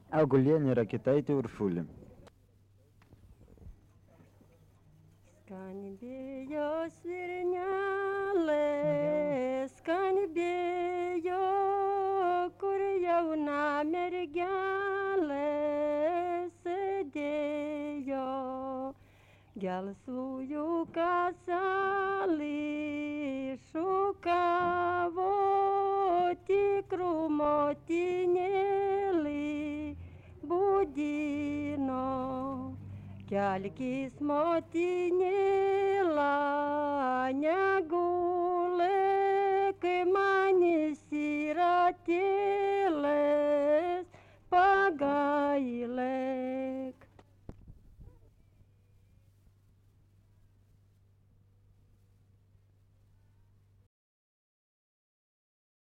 Augulienė Rakitaitė Uršulė. Skanbėjo svirnelė, skanbėjo, kur jauna mergelė sėdėjo. Gelsvųjų kaselį šukavo tikrų motinėlį budino. Kelkis motinėla, negulėk, man įsiratė.